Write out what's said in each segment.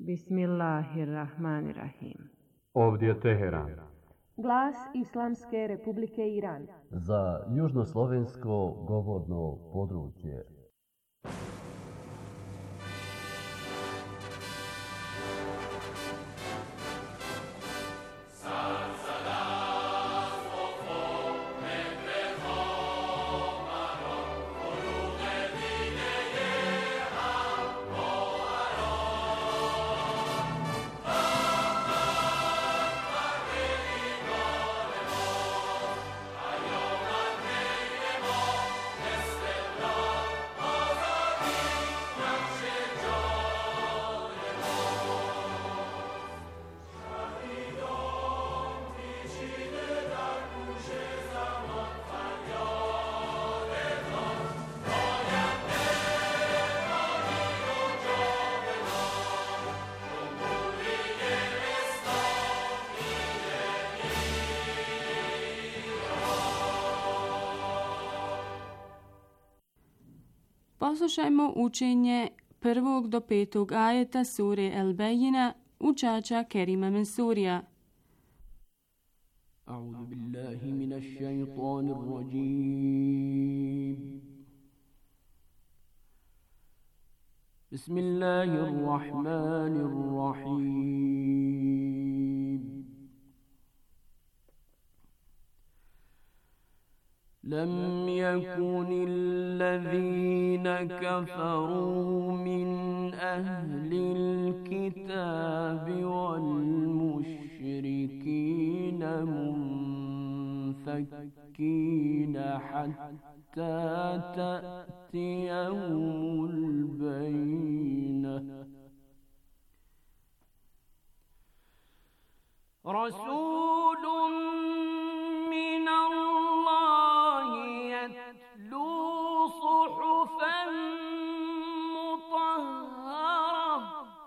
Bismillahirrahmanirrahim. Ovdje je Teheran. Glas Islamske Republike Iran. Za južnoslovensko govorno područje. Poslušajmo učenje 1. do 5. ajeta sure El-Bejina učača Kerima Mensurija. A'udhu billahi minash shaitanir rajim. Bismillahirrahmanirrahim. لم يكن الذين كفروا من أهل الكتاب والمشركين منفكين حتى تأتيهم البينة رسول من الله يتلو صحفا مطهرة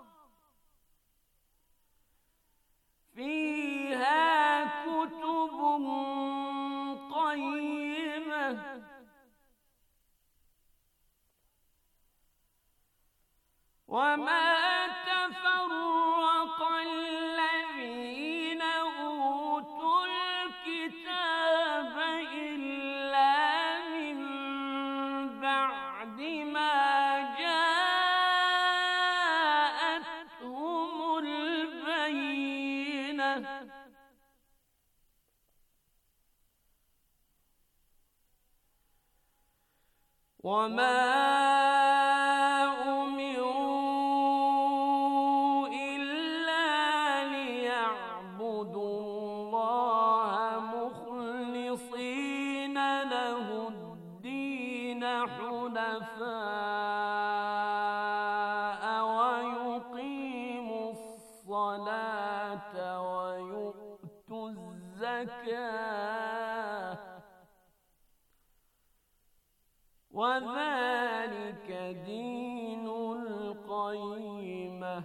فيها كتب قيمة وما تفرق الذين أوتوا الكتاب إلا من بعد ما جاءتهم البينة وما ويقيموا الصلاة ويؤتوا الزكاة وذلك دين القيمة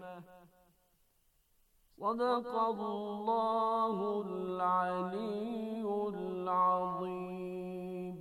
صدق الله العلي العظيم.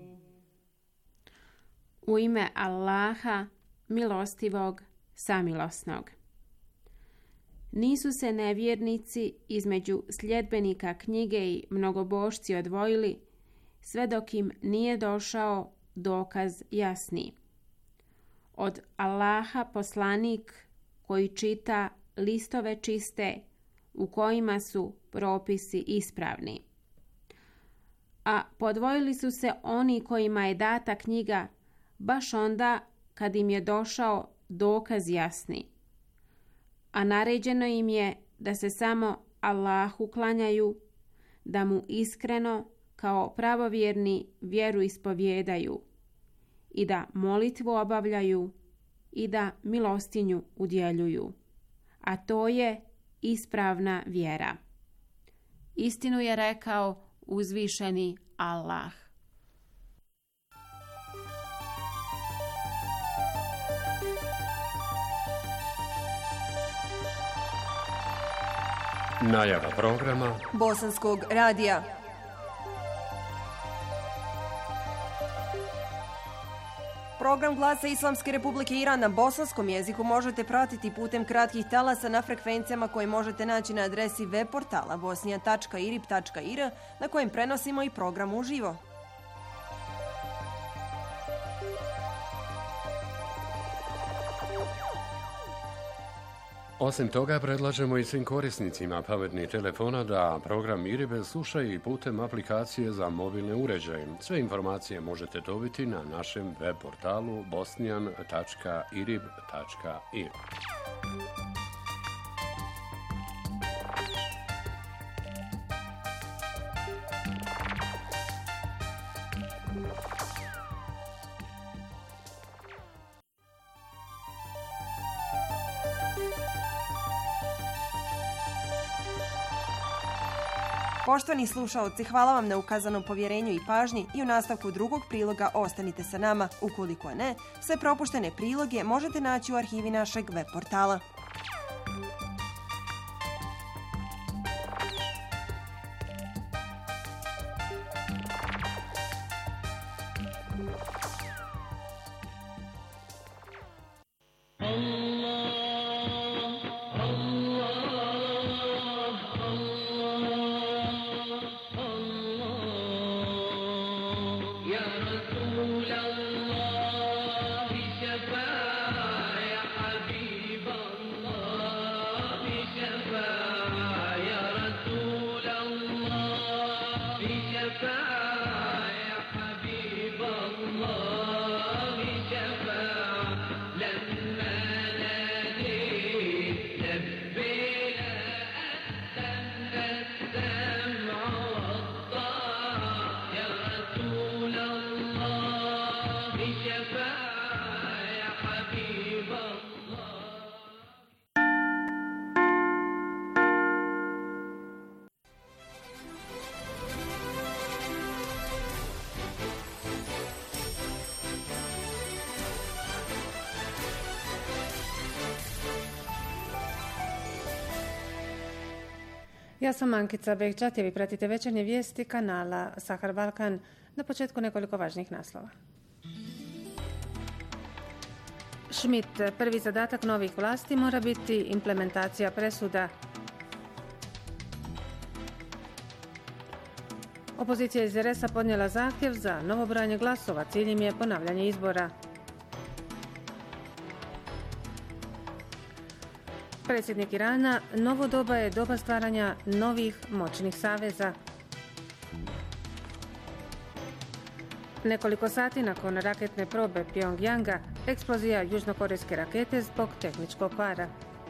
U ime Allaha, milostivog, samilosnog. Nisu se nevjernici između sljedbenika knjige i mnogobošci odvojili, sve dok im nije došao dokaz jasni. Od Allaha poslanik koji čita listove čiste u kojima su propisi ispravni. A podvojili su se oni kojima je data knjiga baš onda kad im je došao dokaz jasni. A naređeno im je da se samo Allahu klanjaju, da mu iskreno kao pravovjerni vjeru ispovjedaju i da molitvu obavljaju i da milostinju udjeljuju. A to je ispravna vjera. Istinu je rekao uzvišeni Allah. Najava programa Bosanskog radija. Program Glasa Islamske Republike Iran na bosanskom jeziku možete pratiti putem kratkih talasa na frekvencijama koje možete naći na adresi web portala bosnijan.irib.ir na kojem prenosimo i program uživo. Osim toga, predlažemo i svim korisnicima pametnih telefona da program IRIB slušaju i putem aplikacije za mobilne uređaje. Sve informacije možete dobiti na našem web portalu bosnijan.irib.ir. Poštovani slušaoci, hvala vam na ukazanom povjerenju i pažnji i u nastavku drugog priloga ostanite sa nama. Ukoliko ne, sve propuštene priloge možete naći u arhivi našeg web portala. Ja sam Ankica Bekčat, vi pratite večernje vijesti kanala Sahar Balkan. Na početku nekoliko važnih naslova. Schmidt, prvi zadatak novih vlasti mora biti implementacija presuda. Opozicija iz RS-a podnijela zahtjev za novo brojanje glasova, ciljem je ponavljanje izbora. Predsjednik Irana, novo doba je doba stvaranja novih moćnih saveza. Nekoliko sati nakon raketne probe Pjongjanga, eksplozija južnokorejske rakete zbog tehničkog kvara.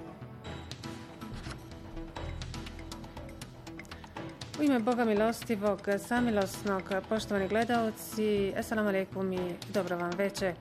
U ime Boga milostivog, samilosnog, poštovani gledaoci, assalamu alaikum i dobro vam veče.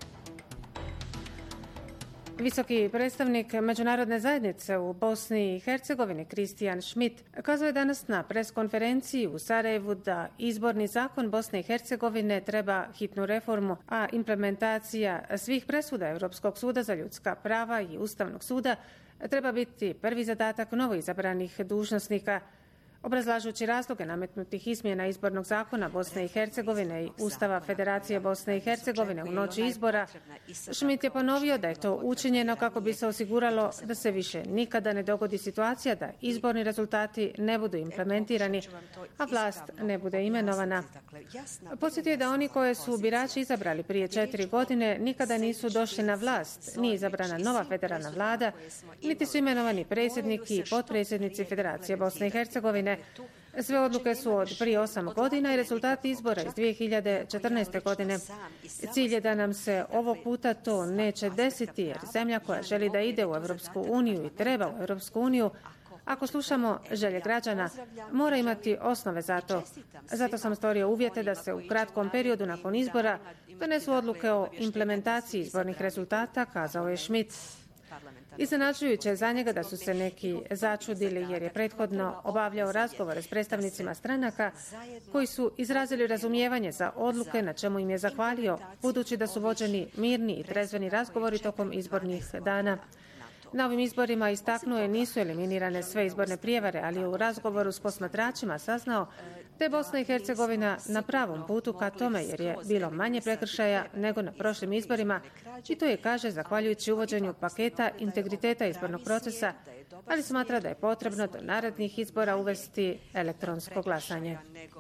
Visoki predstavnik međunarodne zajednice u Bosni i Hercegovini Kristijan Schmidt kazao je danas na preskonferenciji u Sarajevu da izborni zakon Bosne i Hercegovine treba hitnu reformu, a implementacija svih presuda Europskog suda za ljudska prava i Ustavnog suda treba biti prvi zadatak novoizabranih dužnosnika. Obrazlažući razloge nametnutih izmjena izbornog zakona Bosne i Hercegovine i Ustava Federacije Bosne i Hercegovine u noći izbora, Schmidt je ponovio da je to učinjeno kako bi se osiguralo da se više nikada ne dogodi situacija da izborni rezultati ne budu implementirani, a vlast ne bude imenovana. Podsjetio je da oni koje su birači izabrali prije 4 godine nikada nisu došli na vlast, nije izabrana nova federalna vlada, niti su imenovani predsjednik i potpredsjednici Federacije Bosne i Hercegovine. Sve odluke su od prije 8 godina i rezultati izbora iz 2014. godine. Cilj je da nam se ovog puta to neće desiti, jer zemlja koja želi da ide u Europsku uniju i treba u Europsku uniju, ako slušamo želje građana, mora imati osnove za to. Zato sam stvorio uvjete da se u kratkom periodu nakon izbora donesu odluke o implementaciji izbornih rezultata, kazao je Schmidt. Iznenađujuće je za njega da su se neki začudili jer je prethodno obavljao razgovore s predstavnicima stranaka koji su izrazili razumijevanje za odluke na čemu im je zahvalio, budući da su vođeni mirni i trezveni razgovori tokom izbornih dana. Na ovim izborima istaknuo je nisu eliminirane sve izborne prijevare, ali je u razgovoru s posmatračima saznao te Bosna i Hercegovina na pravom putu ka tome jer je bilo manje prekršaja nego na prošlim izborima i to je kaže zahvaljujući uvođenju paketa integriteta izbornog procesa, ali smatra da je potrebno do narednih izbora uvesti elektronsko glasanje.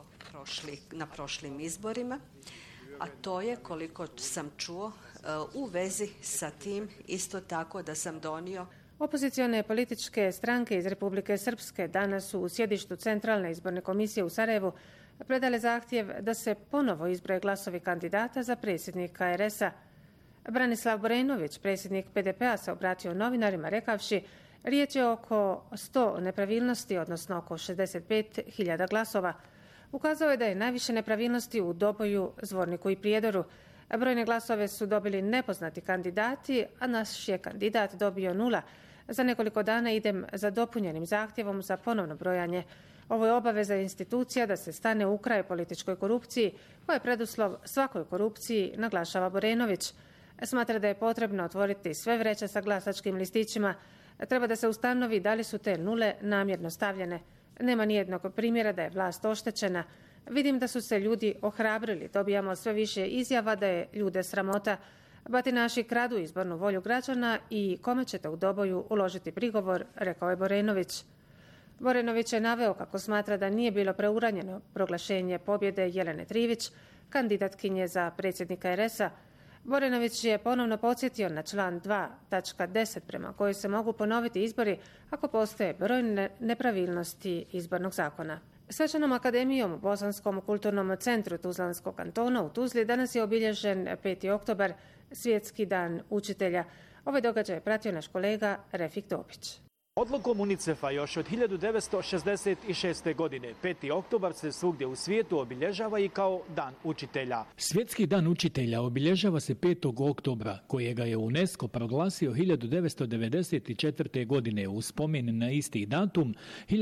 Na prošlim izborima, a to je, koliko sam čuo, u vezi sa tim isto tako da sam donio. Opozicione političke stranke iz Republike Srpske danas su u sjedištu Centralne izborne komisije u Sarajevu predale zahtjev da se ponovo izbroje glasovi kandidata za predsjednika RS-a. Branislav Borenović, predsjednik PDP-a, se obratio novinarima rekavši riječ je oko 100 nepravilnosti, odnosno oko 65.000 glasova. Ukazao je da je najviše nepravilnosti u Doboju, Zvorniku i Prijedoru. Brojne glasove su dobili nepoznati kandidati, a naš je kandidat dobio 0. Za nekoliko dana idem za dopunjenim zahtjevom za ponovno brojanje. Ovo je obaveza institucija da se stane u kraj političkoj korupciji, koja je preduslov svakoj korupciji, naglašava Borenović. Smatra da je potrebno otvoriti sve vreće sa glasačkim listićima. Treba da se ustanovi da li su te nule namjerno stavljene. Nema nijednog primjera da je vlast oštećena. Vidim da su se ljudi ohrabrili. Dobijamo sve više izjava da je ljude sramota. Batinaši kradu izbornu volju građana i kome ćete u Doboju uložiti prigovor, rekao je Borenović. Borenović je naveo kako smatra da nije bilo preuranjeno proglašenje pobjede Jelene Trivić, kandidatkinje za predsjednika RS-a. Borenović je ponovno podsjetio na član 2.10 prema kojoj se mogu ponoviti izbori ako postoje brojne nepravilnosti izbornog zakona. Svečanom akademijom u Bosanskom kulturnom centru Tuzlanskog kantona u Tuzli danas je obilježen 5. oktobar, Svjetski dan učitelja. Ovaj događaj je pratio naš kolega Refik Topić. Odlukom UNICEF-a još od 1966. godine 5. oktobar se svugdje u svijetu obilježava i kao Dan učitelja. Svjetski dan učitelja obilježava se 5. oktobra, kojega je UNESCO proglasio 1994. godine u spomen na isti datum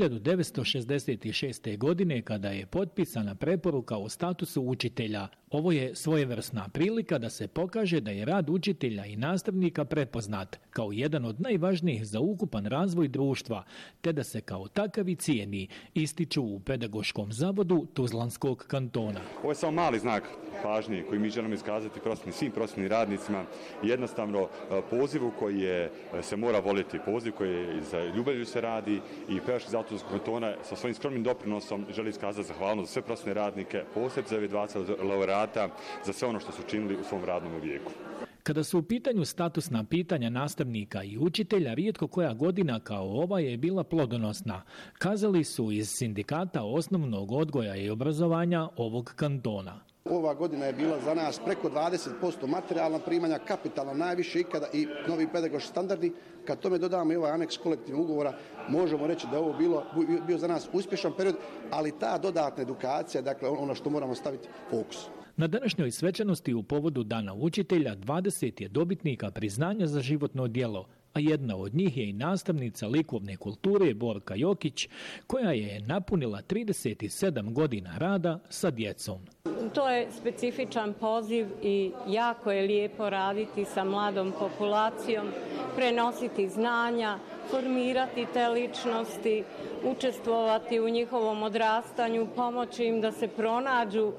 1966. godine kada je potpisana preporuka o statusu učitelja. Ovo je svojevrsna prilika da se pokaže da je rad učitelja i nastavnika prepoznat kao jedan od najvažnijih za ukupan razvoj društva, te da se kao takav i cijeni, ističu u Pedagoškom zavodu Tuzlanskog kantona. Ovo je samo mali znak pažnje koji mi želimo iskazati svim prosvjetnim radnicima, jednostavno pozivu koji se mora voljeti, poziv koji za ljubavlju se radi i Pedagoški zavod Tuzlanskog kantona sa svojim skromnim doprinosom želi iskazati zahvalnost za sve prosvjetne radnike, posebno za ove 20 laureata, za sve ono što su činili u svom radnom vijeku. Kada su u pitanju statusna pitanja nastavnika i učitelja, rijetko koja godina kao ova je bila plodonosna, kazali su iz Sindikata osnovnog odgoja i obrazovanja ovog kantona. Ova godina je bila za nas preko 20% materijalna primanja, kapitalno najviše ikada i novi pedagoški standardi. Kad tome dodamo i ovaj aneks kolektivnog ugovora, možemo reći da je ovo bio za nas uspješan period, ali ta dodatna edukacija, dakle ono što moramo staviti fokus. Na današnjoj svečanosti u povodu Dana učitelja 20 je dobitnika priznanja za životno djelo, a jedna od njih je i nastavnica likovne kulture Borka Jokić, koja je napunila 37 godina rada sa djecom. To je specifičan poziv i jako je lijepo raditi sa mladom populacijom, prenositi znanja, formirati te ličnosti, učestvovati u njihovom odrastanju, pomoći im da se pronađu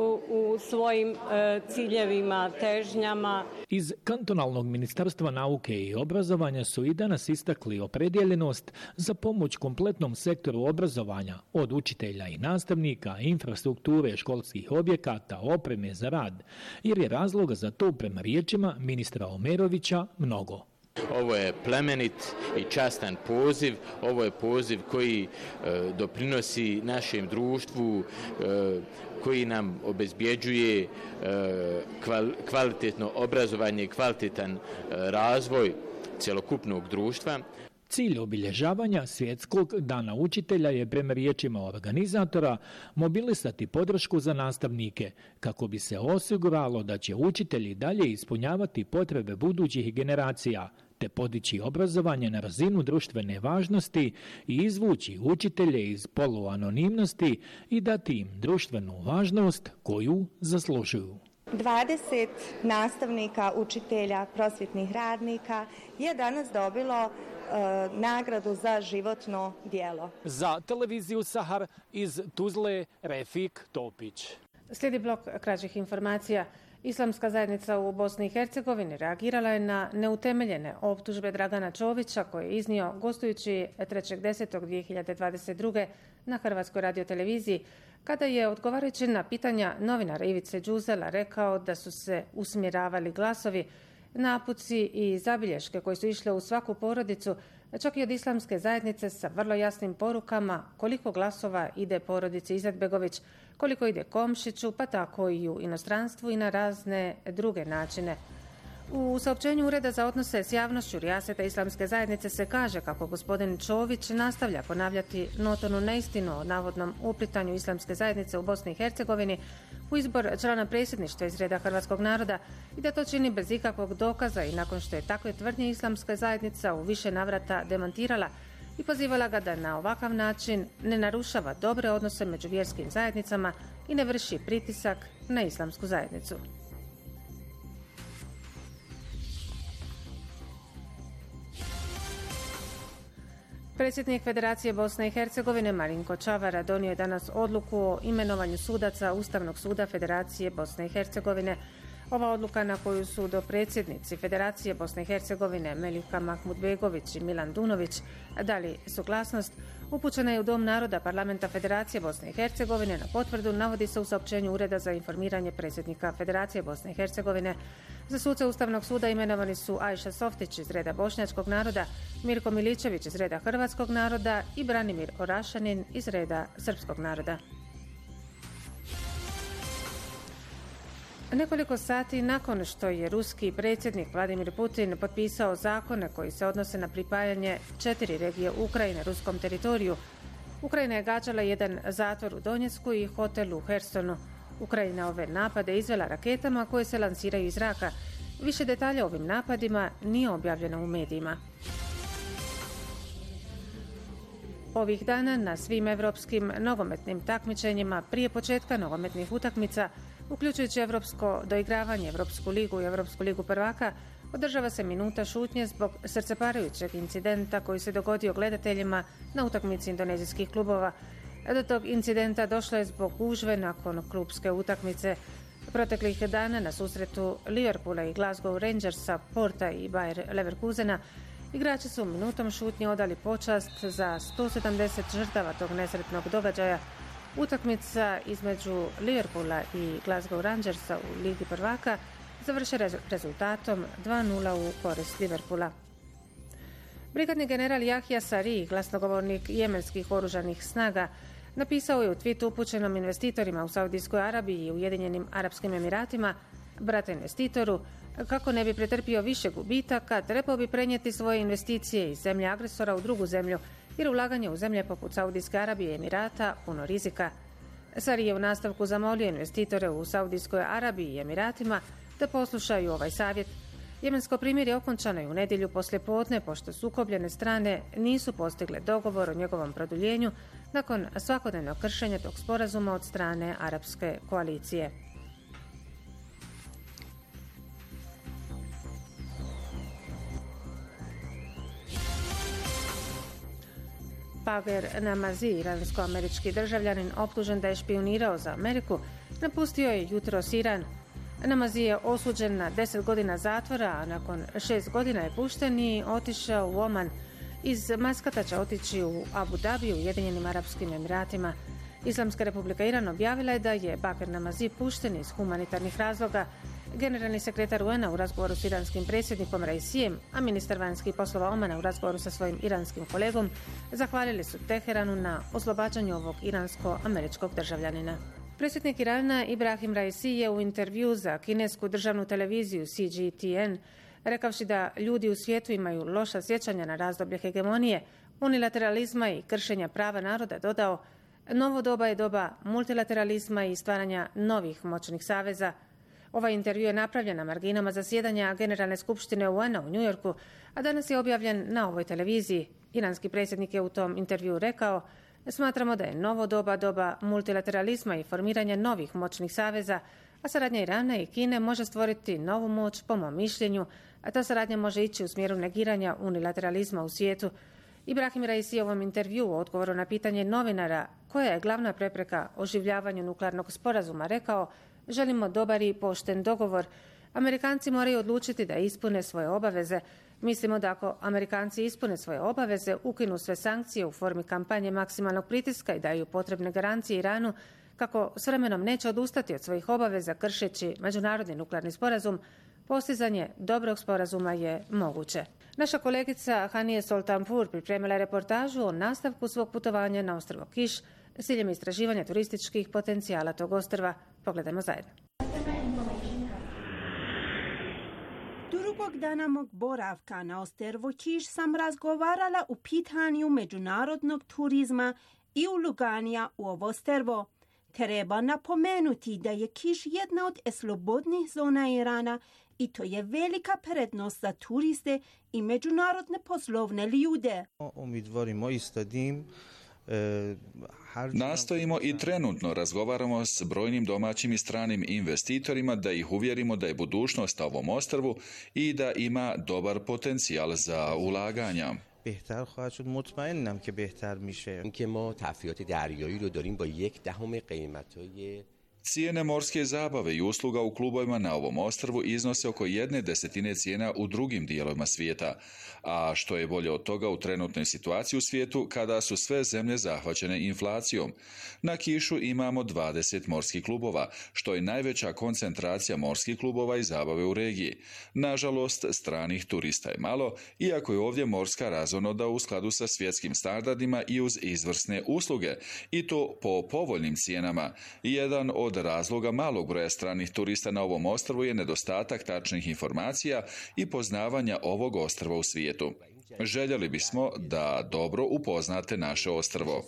u svojim ciljevima, težnjama. Iz Kantonalnog ministarstva nauke i obrazovanja su i danas istakli opredjeljenost za pomoć kompletnom sektoru obrazovanja, od učitelja i nastavnika, infrastrukture školskih objekata, opreme za rad, jer je razloga za to prema riječima ministra Omerovića mnogo. Ovo je plemenit i častan poziv, ovo je poziv koji doprinosi našem društvu, koji nam obezbjeđuje kvalitetno obrazovanje i kvalitetan razvoj cjelokupnog društva. Cilj obilježavanja Svjetskog dana učitelja je prema riječima organizatora mobilisati podršku za nastavnike kako bi se osiguralo da će učitelji dalje ispunjavati potrebe budućih generacija te podići obrazovanje na razinu društvene važnosti i izvući učitelje iz poluanonimnosti i dati im društvenu važnost koju zaslužuju. 20 nastavnika, učitelja, prosvjetnih radnika je danas dobilo nagradu za životno djelo. Za televiziju Sahar iz Tuzle Refik Topić. Slijedi blok kraćih informacija. Islamska zajednica u Bosni i Hercegovini reagirala je na neutemeljene optužbe Dragana Čovića koje je iznio gostujući 3.10.2022. na Hrvatskoj radioteleviziji, kada je odgovarajući na pitanja novinara Ivice Đuzela rekao da su se usmjeravali glasovi, napuci i zabilješke koje su išle u svaku porodicu, čak i od islamske zajednice sa vrlo jasnim porukama koliko glasova ide porodici Izetbegović, koliko ide Komšiću, pa tako i u inostranstvu i na razne druge načine. U saopćenju Ureda za odnose s javnošću Rijaseta islamske zajednice se kaže kako gospodin Čović nastavlja ponavljati notornu neistinu o navodnom uplitanju islamske zajednice u Bosni i Hercegovini u izbor člana predsjedništva iz reda hrvatskog naroda i da to čini bez ikakvog dokaza i nakon što je takve tvrdnje islamska zajednica u više navrata demantirala i pozivala ga da na ovakav način ne narušava dobre odnose među vjerskim zajednicama i ne vrši pritisak na islamsku zajednicu. Predsjednik Federacije Bosne i Hercegovine Marinko Čavara donio je danas odluku o imenovanju sudaca Ustavnog suda Federacije Bosne i Hercegovine. Ova odluka na koju su dopredsjednici Federacije Bosne i Hercegovine Melika Mahmudbegović i Milan Dunović dali suglasnost, upućena je u Dom naroda Parlamenta Federacije Bosne i Hercegovine. Na potvrdu navodi se u saopćenju Ureda za informiranje predsjednika Federacije Bosne i Hercegovine. Za suce Ustavnog suda imenovani su Ajša Softić iz reda bošnjačkog naroda, Mirko Miličević iz reda hrvatskog naroda i Branimir Orašanin iz reda srpskog naroda. Nekoliko sati nakon što je ruski predsjednik Vladimir Putin potpisao zakone koji se odnose na pripajanje 4 regije Ukrajine ruskom teritoriju, Ukrajina je gađala jedan zatvor u Donjecku i hotel u Hersonu. Ukrajina ove napade izvela raketama koje se lansiraju iz zraka. Više detalja o ovim napadima nije objavljeno u medijima. Ovih dana na svim evropskim nogometnim takmičenjima prije početka nogometnih utakmica, uključujući evropsko doigravanje, Evropsku ligu i Evropsku ligu prvaka, održava se minuta šutnje zbog srceparajućeg incidenta koji se dogodio gledateljima na utakmici indonezijskih klubova. Do tog incidenta došlo je zbog gužve nakon klubske utakmice. Proteklih dana na susretu Liverpoola i Glasgow Rangersa, Porta i Bayer Leverkusena, igrači su minutom šutnje odali počast za 170 žrtava tog nesretnog događaja. Utakmica između Liverpoola i Glasgow Rangersa u Ligi prvaka završe rezultatom 2:0 u korist Liverpoola. Brigadni general Jahja Sari, glasnogovornik jemenskih oružanih snaga, napisao je u tweetu upućenom investitorima u Saudijskoj Arabiji i Ujedinjenim Arapskim Emiratima, brate investitoru, kako ne bi pretrpio više gubitaka, trebao bi prenijeti svoje investicije iz zemlje agresora u drugu zemlju, jer ulaganje u zemlje poput Saudijske Arabije i Emirata puno rizika. Sari je u nastavku zamolio investitore u Saudijskoj Arabiji i Emiratima da poslušaju ovaj savjet. Jemensko primirje okončano je u nedjelju poslijepodne pošto sukobljene strane nisu postigle dogovor o njegovom produljenju nakon svakodnevnog kršenja tog sporazuma od strane arapske koalicije. Bager Namazi, iransko-američki državljanin optužen da je špijunirao za Ameriku, napustio je jutros Iran. Namazi je osuđen na 10 godina zatvora, a nakon 6 godina je pušten i otišao u Oman. Iz Maskata će otići u Abu Dhabi u Ujedinjenim Arapskim Emiratima. Islamska republika Iran objavila je da je Bager Namazi pušten iz humanitarnih razloga. Generalni sekretar UN-a u razgovoru s iranskim predsjednikom Raisijem, a ministar vanjskih poslova Omana u razgovoru sa svojim iranskim kolegom, zahvalili su Teheranu na oslobađanju ovog iransko-američkog državljanina. Predsjednik Irana Ibrahim Raisi je u intervju za kinesku državnu televiziju CGTN rekavši da ljudi u svijetu imaju loša sjećanja na razdoblje hegemonije, unilateralizma i kršenja prava naroda, dodao: novo doba je doba multilateralizma i stvaranja novih moćnih saveza. Ovaj intervju je napravljen na marginama zasjedanja Generalne skupštine UN-a u Njujorku, a danas je objavljen na ovoj televiziji. Iranski predsjednik je u tom intervju rekao: smatramo da je novo doba doba multilateralizma i formiranja novih moćnih saveza, a saradnja Irana i Kine može stvoriti novu moć, po mom mišljenju, a ta saradnja može ići u smjeru negiranja unilateralizma u svijetu. Ibrahim Raisi u ovom intervju u odgovoru na pitanje novinara koja je glavna prepreka oživljavanju nuklearnog sporazuma rekao: želimo dobar i pošten dogovor. Amerikanci moraju odlučiti da ispune svoje obaveze. Mislimo da ako Amerikanci ispune svoje obaveze, ukinu sve sankcije u formi kampanje maksimalnog pritiska i daju potrebne garancije Iranu kako s vremenom neće odustati od svojih obaveza kršeći međunarodni nuklearni sporazum, postizanje dobrog sporazuma je moguće. Naša kolegica Hanije Soltanpour pripremila je reportažu o nastavku svog putovanja na ostrvo Kiš s ciljem istraživanja turističkih potencijala tog ostrva. Pogledajmo zajedno. Drugog dana mog boravka na ostrvo Kiš sam razgovarala u pitanju međunarodnog turizma i ulaganja u ovo ostrvo. Treba napomenuti da je Kiš jedna od slobodnih zona Irana i to je velika prednost za turiste i međunarodne poslovne ljude. Nastojimo i trenutno razgovaramo s brojnim domaćim i stranim investitorima da ih uvjerimo da je budućnost na ovom ostrvu i da ima dobar potencijal za ulaganja. بهتر خواهد شد. مطمئنم که بهتر میشه. اینکه ما تفریحات دریایی رو داریم با 1/10 قیمتای Cijene morske zabave i usluga u klubovima na ovom ostrvu iznose oko 1/10 cijena u drugim dijelovima svijeta, a što je bolje od toga u trenutnoj situaciji u svijetu kada su sve zemlje zahvaćene inflacijom. Na Kišu imamo 20 morskih klubova, što je najveća koncentracija morskih klubova i zabave u regiji. Nažalost, stranih turista je malo, iako je ovdje morska razonoda u skladu sa svjetskim standardima i uz izvrsne usluge, i to po povoljnim cijenama. Jedan od razloga malog broja stranih turista na ovom ostrvu je nedostatak tačnih informacija i poznavanja ovog ostrva u svijetu. Željeli bismo da dobro upoznate naše ostrvo.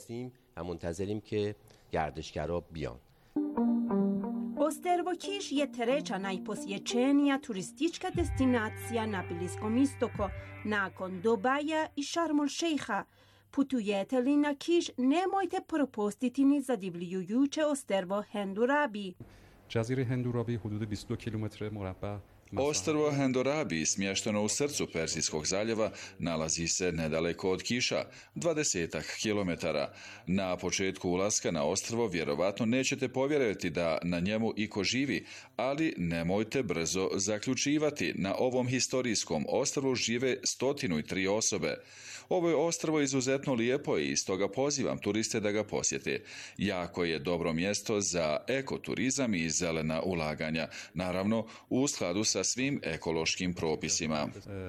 Ostrvo Kiš je treća najposjećenija turistička destinacija na Bliskom istoku, nakon Dubaja i Šarm el Šejha. Putujete li na Kiš, nemojte propustiti ni zadivljujuće ostrvo Hendurabi. Jazire Hendurabi hudud 22 km مربع. Ostrvo Hendurabi, smješteno u srcu Perzijskog zaljeva, nalazi se nedaleko od Kiša, 20 kilometara. Na početku ulaska na ostrvo vjerovatno nećete povjerovati da na njemu iko živi, ali nemojte brzo zaključivati. Na ovom historijskom ostrvu žive 103 osobe. Ovo je ostrvo izuzetno lijepo i stoga pozivam turiste da ga posjete. Jako je dobro mjesto za ekoturizam i zelena ulaganja, naravno u skladu sa svim ekološkim propisima.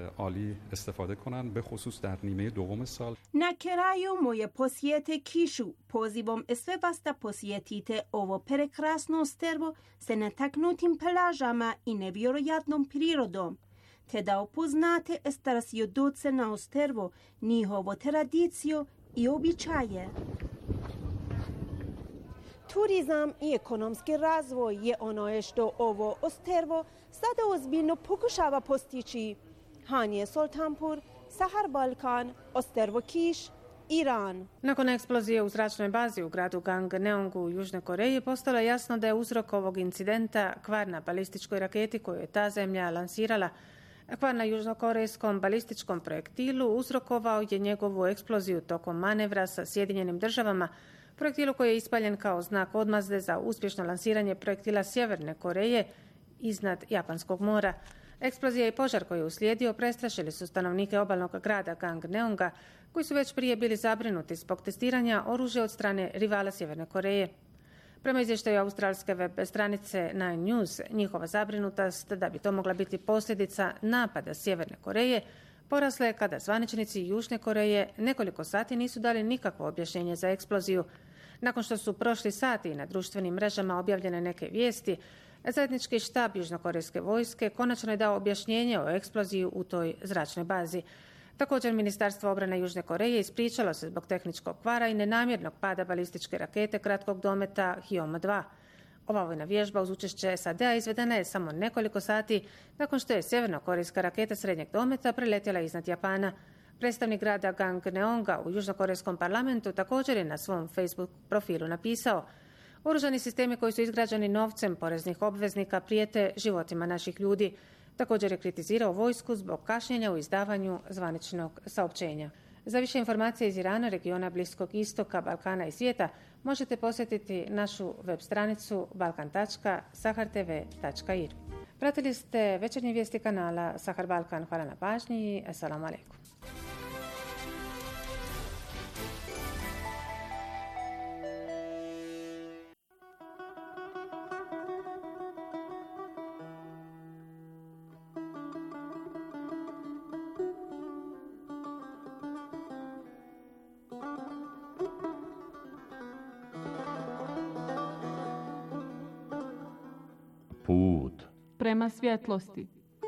Na kraju moje posjete Kišu pozivom sve vas da posjetite ovo prekrasno ostrvo sa netaknutim plažama i nevjerojatnom prirodom, te da upoznate starosjedince na ostrvo, njihovu tradiciju i običaje. Turizam i ekonomski razvoj je ono što ovo ostrvo sada ozbiljno pokušava postići. Hanije Soltanpour, Sahar Balkan, ostrvo Kiš, Iran. Nakon eksplozije u zračnoj bazi u gradu Gangneongu u Južnoj Koreji postalo je jasno da je uzrok ovog incidenta kvar na balističkoj raketi koju je ta zemlja lansirala. Kvar na južnokorejskom balističkom projektilu uzrokovao je njegovu eksploziju tokom manevra sa Sjedinjenim državama, projektilu koji je ispaljen kao znak odmazde za uspješno lansiranje projektila Sjeverne Koreje iznad Japanskog mora. Eksplozija i požar koji je uslijedio prestrašili su stanovnike obalnog grada Gangneonga, koji su već prije bili zabrinuti zbog testiranja oružja od strane rivala Sjeverne Koreje. Prema izvještaju australske web stranice Nine News, njihova zabrinutost da bi to mogla biti posljedica napada Sjeverne Koreje porasla je kada zvaničnici Južne Koreje nekoliko sati nisu dali nikakvo objašnjenje za eksploziju. Nakon što su prošli sati i na društvenim mrežama objavljene neke vijesti, zajednički štab južnokorejske vojske konačno je dao objašnjenje o eksploziji u toj zračnoj bazi. Također, Ministarstvo obrane Južne Koreje ispričalo se zbog tehničkog kvara i nenamjernog pada balističke rakete kratkog dometa Hyoma-2. Ova vojna vježba uz učešće SAD-a izvedena je samo nekoliko sati nakon što je sjevernokorejska raketa srednjeg dometa preletjela iznad Japana. Predstavnik grada Gangneonga u južnokorejskom parlamentu također je na svom Facebook profilu napisao: Oružani sistemi koji su izgrađeni novcem poreznih obveznika prijete životima naših ljudi. Također je kritizirao vojsku zbog kašnjenja u izdavanju zvaničnog saopćenja. Za više informacije iz Irana, regiona Bliskog istoka, Balkana i svijeta možete posjetiti našu web stranicu balkan.sahartv.ir. Pratili ste večernje vijesti kanala Sahar Balkan. Hvala na pažnji i assalamu alaikum. Put prema svjetlosti.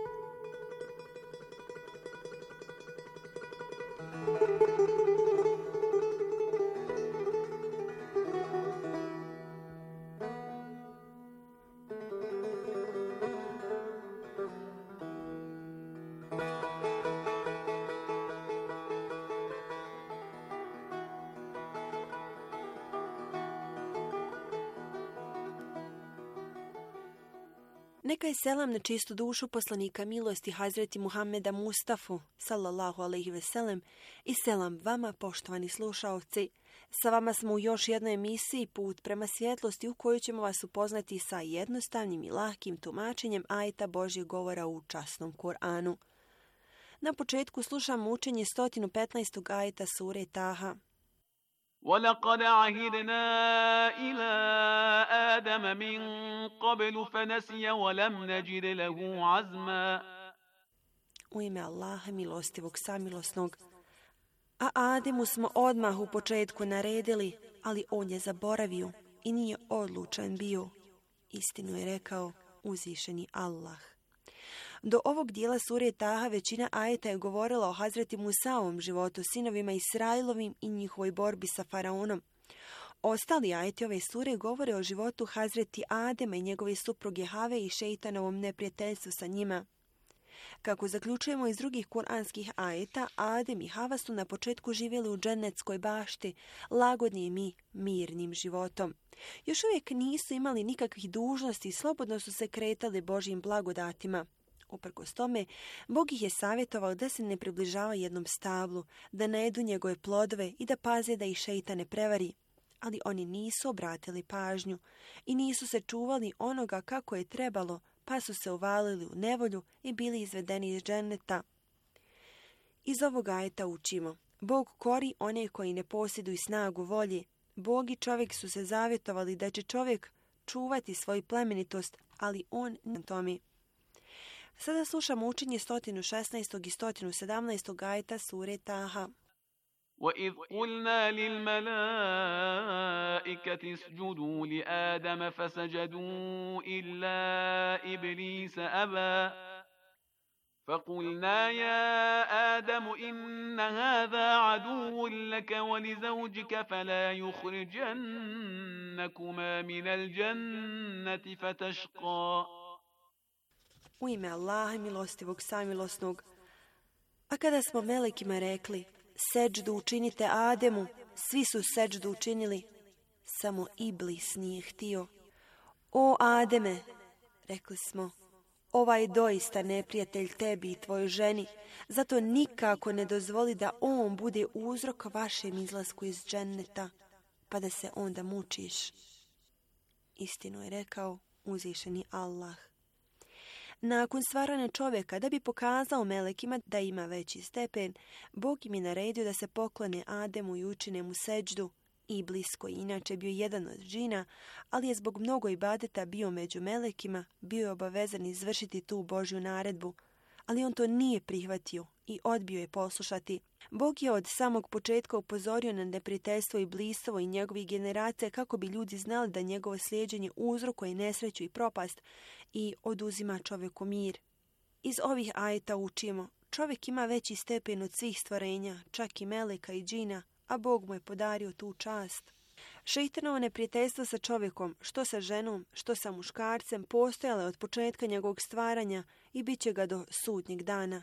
Neka je selam na čistu dušu poslanika milosti Hazreti Muhammeda Mustafu, sallallahu alejhi ve sellem, i selam vama, poštovani slušaoci. Sa vama smo u još jednoj emisiji Put prema svjetlosti u kojoj ćemo vas upoznati sa jednostavnim i lahkim tumačenjem ajeta Božjeg govora u časnom Kur'anu. Na početku slušamo učenje 115. ajeta sure Taha. وَلَقَدْ عَهِدْنَا إِلَىٰ آدَمَ مِنْ قَبْلُ فَنَسِيَ وَلَمْ نَجِدْ لَهُ عَزْمًا. U ime Allaha milostivog samilosnog. A Ademu smo odmah u početku naredili, ali on je zaboravio i nije odlučan bio. Istinu je rekao uzvišeni Allah. Do ovog dijela sure Taha većina ajeta je govorila o Hazreti Musaovom životu, sinovima Israilovim i njihovoj borbi sa faraonom. Ostali ajeti ove sure govore o životu Hazreti Adema i njegove supruge Have i šeitanovom neprijateljstvu sa njima. Kako zaključujemo iz drugih kuranskih ajeta, Adem i Hava su na početku živjeli u džennetskoj bašti, lagodnim i mirnim životom. Još uvijek nisu imali nikakvih dužnosti i slobodno su se kretali Božjim blagodatima. Uprkos tome, Bog ih je savjetovao da se ne približava jednom stablu, da ne jedu njegove plodove i da paze da ih šeitan ne prevari. Ali oni nisu obratili pažnju i nisu se čuvali onoga kako je trebalo, pa su se uvalili u nevolju i bili izvedeni iz dženneta. Iz ovog ajeta učimo. Bog kori one koji ne posjeduju snagu volje. Bog i čovjek su se zavjetovali da će čovjek čuvati svoju plemenitost, ali on ne tome. Sada slušamo učenje 116. i 117. ajeta sure Taha. وَإِذْ قُلْنَا لِلْمَلَائِكَةِ اسْجُدُوا لِآدَمَ فَسَجَدُوا إِلَّا إِبْلِيسَ أَبَى فَقُلْنَا يَا آدَمُ إِنَّ هَذَا عَدُوٌّ لَكَ وَلِزَوْجِكَ فَلَا يُخْرِجَنَّكُمَا مِنَ الْجَنَّةِ فَتَشْقَى. U ime Allaha milostivog samilosnog. A kada smo melekima rekli, seđdu učinite Ademu, svi su seđdu učinili, samo Iblis nije htio. O Ademe, rekli smo, ovaj je doista neprijatelj tebi i tvojoj ženi, zato nikako ne dozvoli da on bude uzrok vašem izlasku iz dženneta, pa da se onda mučiš. Istinu je rekao uzvišeni Allah. Nakon stvaranja čovjeka, da bi pokazao melekima da ima veći stepen, Bog im je naredio da se poklone Ademu i učine mu seđdu. Iblis, koji inače bio jedan od džina, ali je zbog mnogo ibadeta bio među melekima, bio je obavezan izvršiti tu Božju naredbu, ali on to nije prihvatio i odbio je poslušati. Bog je od samog početka upozorio na neprijateljstvo Iblisovo i njegovih generacija kako bi ljudi znali da njegovo slijeđenje uzrokuje nesreću i propast i oduzima čovjeku mir. Iz ovih ajeta učimo, čovjek ima veći stepen od svih stvorenja, čak i meleka i džina, a Bog mu je podario tu čast. Šeitanovo neprijateljstvo sa čovjekom, što sa ženom, što sa muškarcem, postojalo je od početka njegovog stvaranja i bit će ga do sudnjeg dana.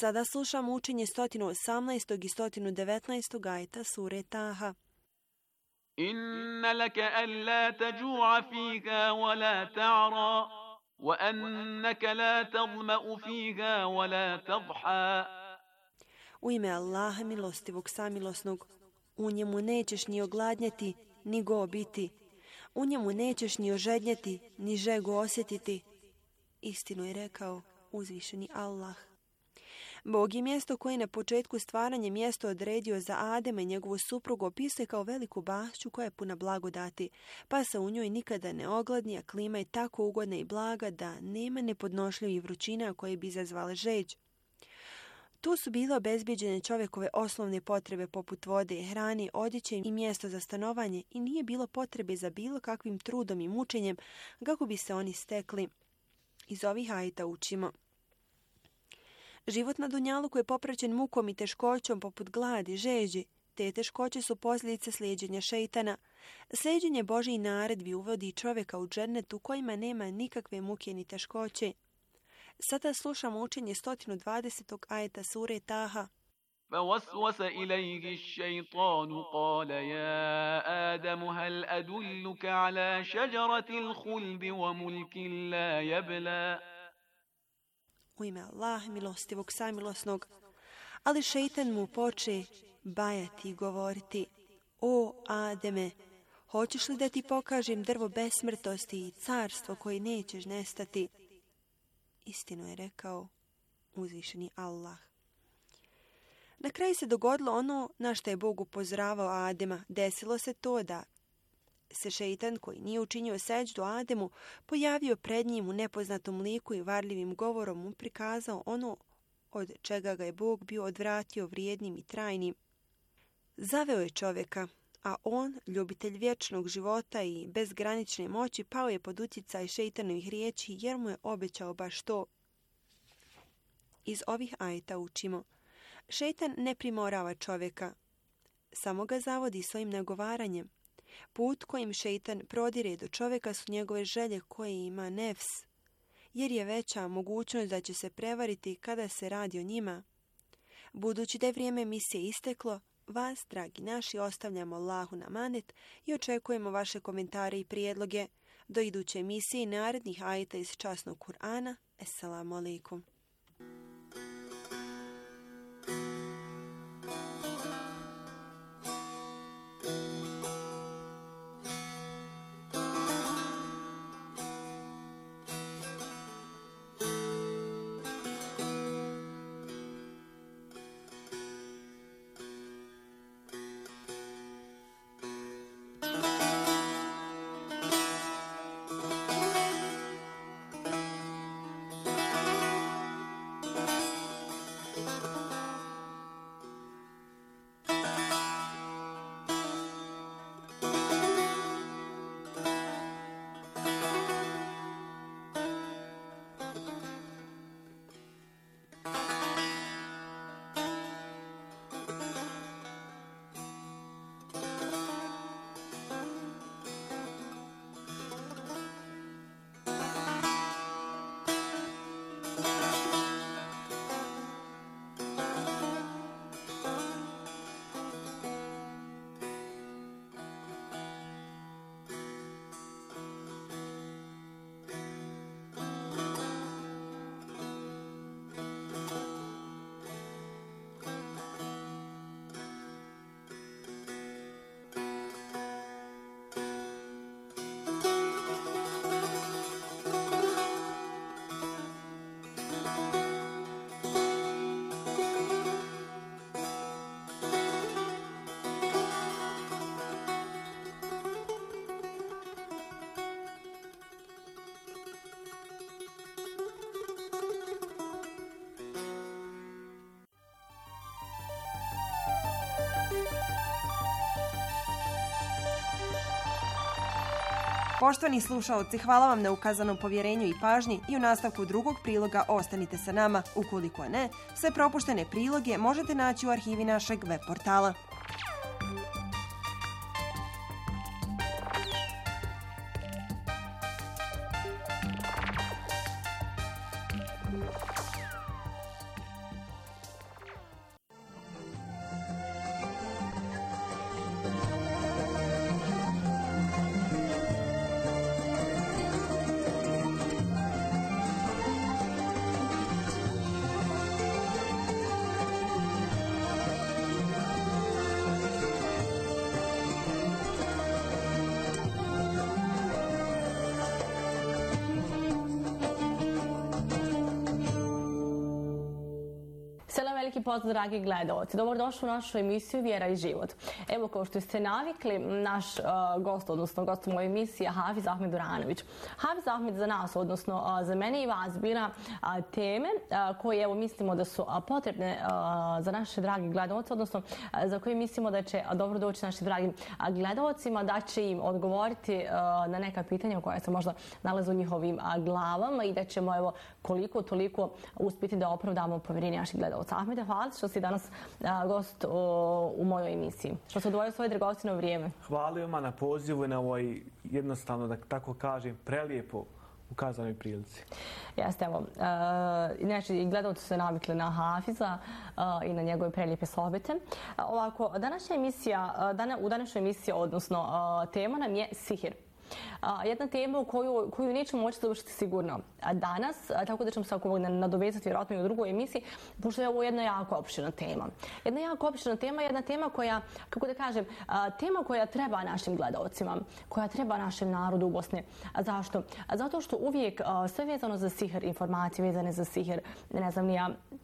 Sada slušamo učenje 118. i 119. ajeta sure Taha. Inna laka an la taju'a fiha wa la ta'ra wa annaka la tadma'u fiha wa la tadha. U ime Allaha milostivog samilosnog, u njemu nećeš ni ogladnjati, ni go biti. U njemu nećeš ni ožednjeti, ni žegu osjetiti. Istinu je rekao uzvišeni Allah. Bog je mjesto koje na početku stvaranja mjesto odredio za Adema i njegovu suprugu opisuje kao veliku bašću koja je puna blagodati, pa se u njoj nikada ne ogladni, a klima je tako ugodna i blaga da nema nepodnošljivih vrućina koje bi izazvale žeđ. Tu su bile obezbijeđene čovjekove osnovne potrebe poput vode, hrane, odjeće i mjesto za stanovanje i nije bilo potrebe za bilo kakvim trudom i mučenjem kako bi se oni stekli. Iz ovih ajeta učimo. Život na dunjaluku je popraćen mukom i teškoćom poput gladi, žeđi. Te teškoće su posljedice slijeđenja šeitana. Slijeđenje Božjih naredbi uvodi čovjeka u džennet u kojima nema nikakve muke ni teškoće. Sada slušamo učenje 120. ajeta sure Taha. فوسوس إليه الشيطان قال يا آدم هل أدلك على شجرة الخلد وملك لا يبلى. U ime Allah, milostivog samilosnog, ali šeitan mu poče bajati i govoriti: O Ademe, hoćeš li da ti pokažem drvo besmrtosti i carstvo koje nećeš nestati? Istinu je rekao uzvišeni Allah. Na kraju se dogodilo ono na što je Bog upozoravao Adema. Desilo se to da se šeitan, koji nije učinio seđdu Ademu, pojavio pred njim u nepoznatom liku i varljivim govorom mu prikazao ono od čega ga je Bog bio odvratio vrijednim i trajnim. Zaveo je čovjeka, a on, ljubitelj vječnog života i bezgranične moći, pao je pod utjecaj šeitanovih riječi jer mu je obećao baš to. Iz ovih ajeta učimo. Šeitan ne primorava čovjeka, samo ga zavodi svojim nagovaranjem. Put kojim šeitan prodire do čovjeka su njegove želje koje ima nefs, jer je veća mogućnost da će se prevariti kada se radi o njima. Budući da je vrijeme emisije isteklo, vas, dragi naši, ostavljamo Allahu na amanet i očekujemo vaše komentare i prijedloge. Do iduće emisije i narednih ajeta iz časnog Kur'ana. Esselamu alaikum. Poštovani slušaoci, hvala vam na ukazanom povjerenju i pažnji i u nastavku drugog priloga ostanite sa nama. Ukoliko ne, sve propuštene priloge možete naći u arhivi našeg web portala. veliki pozdrav, dragi gledalci. Dobrodošli u našu emisiju Vjera i život. Evo, kao što ste navikli, naš gost, odnosno gost u mojoj emisiji je Hafiz Ahmed Duranović. Hafiz Ahmed za nas, odnosno za mene i vas, bira teme koje evo mislimo da su potrebne za naše dragi gledalce, odnosno za koje mislimo da će dobro doći našim dragim gledalcima, da će im odgovoriti na neka pitanja koja se možda nalaze u njihovim glavama i da ćemo evo koliko toliko uspjeti da opravdamo povjerenje naših gledalca. Ahmede, hvala što si danas gost u mojoj emisiji. Što se odvojio svoje dragocijno vrijeme. Hvala vam na pozivu i na ovoj jednostavno, da tako kažem, prelijepo ukazanoj prilici. Jeste, evo. Inače, i gledalci su se navikli na Hafiza i na njegove prelijepe sohbete. Ovako, u današnjoj emisiji, odnosno tema nam je sihir. Jedna tema u koju nećemo moći završiti sigurno danas, tako da ćemo se nadovezati vjerojatno i u drugoj emisiji, pošto je ovo jedna jako opširna tema. Jedna tema koja, kako da kažem, tema koja treba našim gledalcima, koja treba našem narodu u Bosni. Zašto? Zato što uvijek sve vezano za sihir, informacije vezane za sihir, ne znam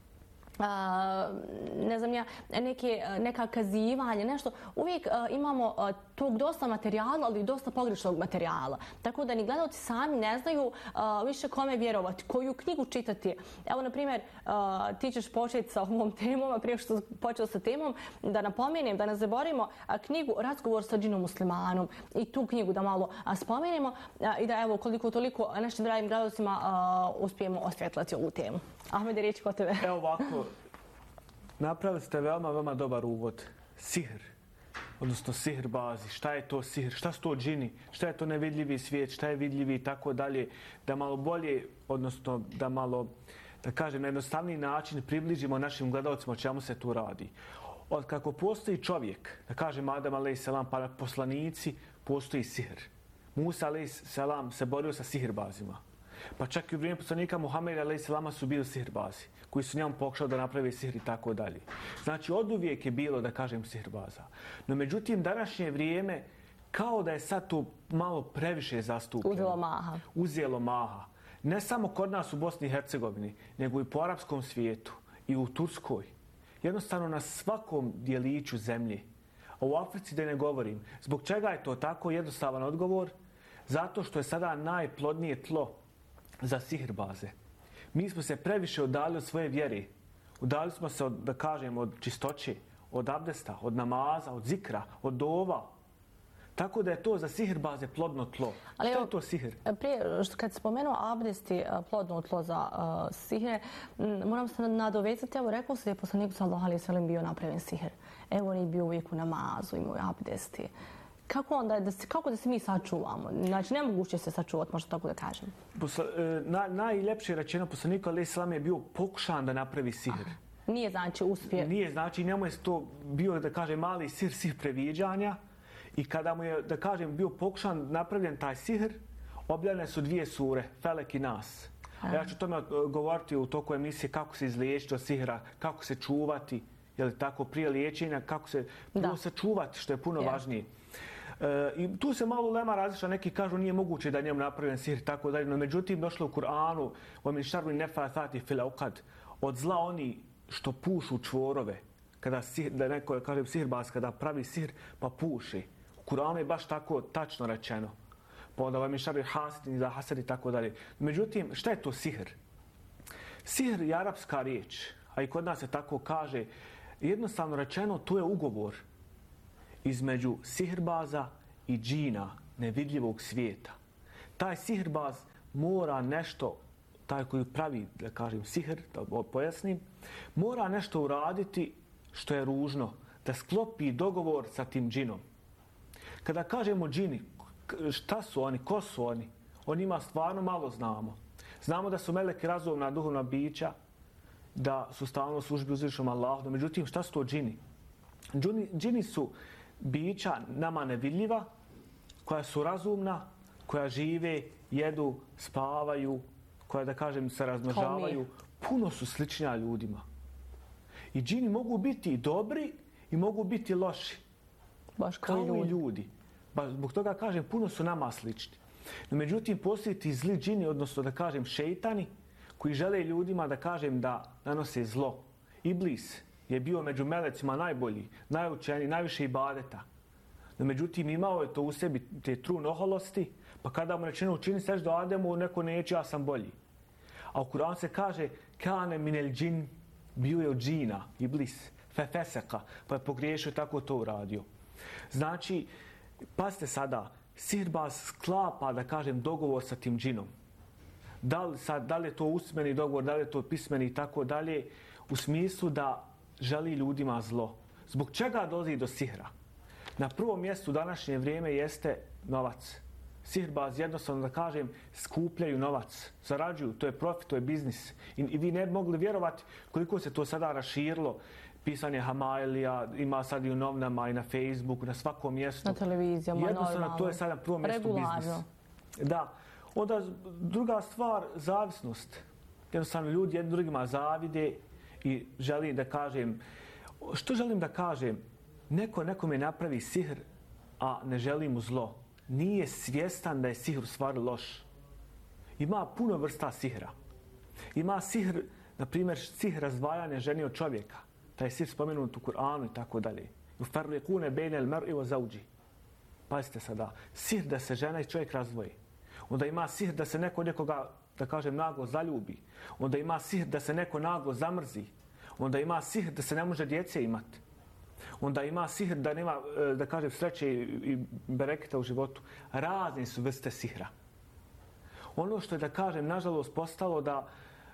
ja, neka kazivanja, nešto. Uvijek imamo tog dosta materijala, ali i dosta pogrešnog materijala. Tako da ni gledalci sami ne znaju više kome vjerovati, koju knjigu čitati. Evo, na primjer, ti ćeš početi sa ovom temom, a prije što počeo sa temom, da napomenem, da ne zaboravimo knjigu Razgovor sa džinom muslimanom i tu knjigu da malo spomenemo i da evo koliko toliko našim dragim gledalcima uspijemo osvjetlati ovu temu. Ahmede, riječ kod tebe. Evo ovako, napravili ste veoma dobar uvod. Sihr, odnosno sihrbazi. Šta je to sihr? Šta su to džini? Šta je to nevidljivi svijet? Šta je vidljivi i tako dalje? Da malo bolje, odnosno da malo, da kažem, na jednostavniji način približimo našim gledalcima o čemu se tu radi. Od kako postoji čovjek, da kažem Adam a.s. pa poslanici, postoji sihr. Musa a.s. se borio sa sihrbazima. Pa čak i u vrijeme poslanika Muhameda a.s. su bili sihrbazi, koji su njemu pokušali da naprave sihr i tako dalje. Znači, oduvijek je bilo, da kažem, sihrbaza. No, međutim, današnje vrijeme, kao da je sad to malo previše zastupljeno. Uzelo maha. Ne samo kod nas u Bosni i Hercegovini, nego i po arapskom svijetu i u Turskoj. Jednostavno na svakom dijeliću zemlje. A u Africi da ne govorim. Zbog čega je to tako? Jednostavan odgovor. Zato što je sada najplodnije tlo za sihrbaze. Mi smo se previše udalili od svoje vjere. Udalili smo se, da kažem, od čistoće, od abdesta, od namaza, od zikra, od dova. Tako da je to za sihrbaze plodno tlo. Ali što je to sihr? Prije, kad spomenuo abdest i plodno tlo za sihre, moram se nadovezati. Evo, rekao se da je poslanik sallallahu alejhi ve sellem bio napravljen sihr. Evo, on je bio uvijek u namazu, imao je abdesti. Kako da se mi sačuvamo? Znači, nemoguće se sačuvati, možda tako da kažem. Najljepše rečeno, poslanik alejhi selam je bio pokušan da napravi sihr. Nije znači uspije. Nije znači, njemu je to bio, da kažem, mali sihr previđanja. I kada mu je, da kažem, bio pokušan napravljen taj sihr, objavljene su 2 sure, Felek i Nas. Ja ću o tome govoriti u toku emisije kako se izliječiti od sihra, kako se čuvati, tako, prije liječenja, kako se sačuvati, što je puno važnije. I tu se malo ulema različita, neki kažu nije moguće da njemu napravljen sihr, tako dalje, no međutim došlo u Kur'anu وَمِنْ شَرِّ النَّفَّاثَاتِ فِي الْعُقَدِ od zla oni što pušu čvorove, da neko kaže sihrbaz, kada pravi sihr pa puši. U Kur'anu je baš tako tačno rečeno. Pa onda وَمِنْ شَرِّ حَاسِدٍ إِذَا حَسَدَ i tako dalje. Međutim, šta je to sihr? Sihr je arapska riječ, a i kod nas se tako kaže. Jednostavno rečeno, to je ugovor između sihrbaza i džina, nevidljivog svijeta. Taj sihrbaz mora nešto, taj koji pravi, da kažem, sihr, da pojasnim, mora nešto uraditi što je ružno, da sklopi dogovor sa tim džinom. Kada kažemo džini, šta su oni, ko su oni? O njima stvarno malo znamo. Znamo da su meleki razumna duhovna bića, da su stalno u službi uzvišenom Allahu. Međutim, šta su to džini? Džini su bića nama nevidljiva, koja su razumna, koja žive, jedu, spavaju, koja, da kažem, se razmnožavaju. Puno su sličnija ljudima. I džini mogu biti dobri i mogu biti loši. Baš kao i ljudi. Zbog toga kažem, puno su nama slični. No, međutim, postoje ti zli džini, odnosno da kažem šeitani, koji žele ljudima, da kažem, da nanose zlo. Iblis je bio među melecima najbolji, najučeniji, najviše ibadeta. No, međutim, imao je to u sebi, te trun oholosti, pa kada mu rečeno učini seždu Ademu, neko neće, ja sam bolji. A u Kur'anu se kaže, kane minel džin, bio je od džina, Iblis, fefeseka, pa je pogriješio, tako to uradio. Znači, pazite sada, sihirbaz sklapa, da kažem, dogovor sa tim džinom. Da li je to usmeni dogovor, da li je to pismeni i tako dalje, u smislu da želi ljudima zlo. Zbog čega dolazi do sihra? Na prvom mjestu u današnje vrijeme jeste novac. Sihirbaz, jednostavno da kažem, skupljaju novac, zarađuju, to je profit, to je biznis. I vi ne bi mogli vjerovati koliko se to sada raširilo. Pisanje Hamailija, ima sad i u novinama i na Facebooku, na svakom mjestu. Na televizijama, jednostavno, to je sad na prvom mjestu biznis. Da. Onda druga stvar, zavisnost. Jednostavno ljudi jednim drugima zavide i želim da kažem, što želim da kažem? Neko nekome napravi sihr, a ne želi mu zlo. Nije svjestan da je sihr u stvari loš. Ima puno vrsta sihra. Ima sihr, na primjer, sihr razdvajanja žene od čovjeka. Taj sihr spomenut u Kur'anu i tako dalje. Ufarriqune bejne al-mar'i wa zawji. Pazite sada, sihr da se žena i čovjek razdvoji. Onda ima sihr da se neko nekoga, da kažem, naglo zaljubi. Onda ima sihr da se neko naglo zamrzi. Onda ima sihr da se ne može djece imati. Onda ima sihr da nema, da kažem, sreće i bereketa u životu. Razne su vrste sihra. Ono što je, da kažem, nažalost postalo da